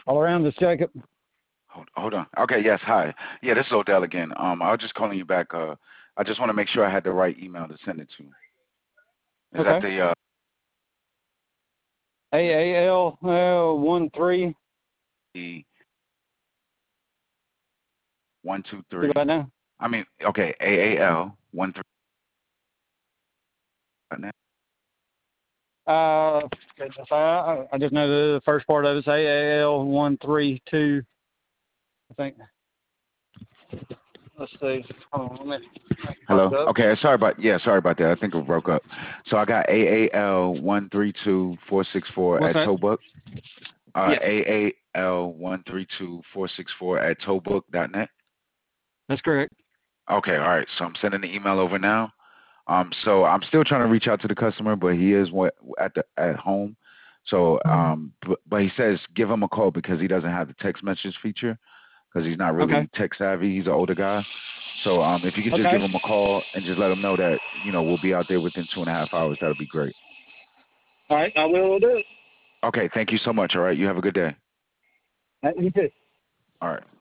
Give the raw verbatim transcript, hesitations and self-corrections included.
All around this, Jacob. Hold, hold on. Okay, yes, hi. Yeah, this is Odell again. Um, I was just calling you back. Uh, I just want to make sure I had the right email to send it to. Is that Okay. the uh A A L uh, one three. the one two You three? got now? I mean, okay, A A L one three. Uh, goodness, I, I just know the first part of it's A A L one three two. I think. Let's see. Hold on, let me pop it Hello. up. Okay, sorry about yeah, sorry about that. I think it broke up. So I got A A L one three two four six four What's at that? Tobook. Uh, Yes, A A L one three two four six four at tobook dot net. that's correct. Okay, all right. So I'm sending the email over now. Um, so I'm still trying to reach out to the customer, but he is what at the at home. So um, but, but he says give him a call because he doesn't have the text message feature because he's not Okay. really tech savvy. He's an older guy. So um, if you could just Okay. give him a call and just let him know that you know we'll be out there within two and a half hours, that'll be great. All right, I will do it. Okay, thank you so much. All right, you have a good day. Uh, You too. All right.